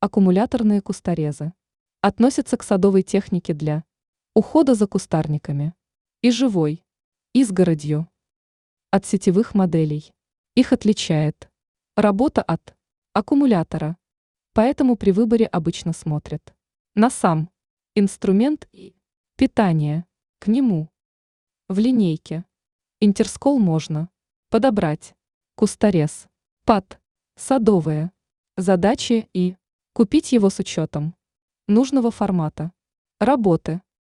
Аккумуляторные кусторезы относятся к садовой технике для ухода за кустарниками и живой изгородью. От сетевых моделей их отличает работа от аккумулятора, поэтому при выборе обычно смотрят на сам инструмент и питание к нему. В линейке Интерскол можно подобрать кусторез под садовые задачи и купить его с учетом нужного формата работы.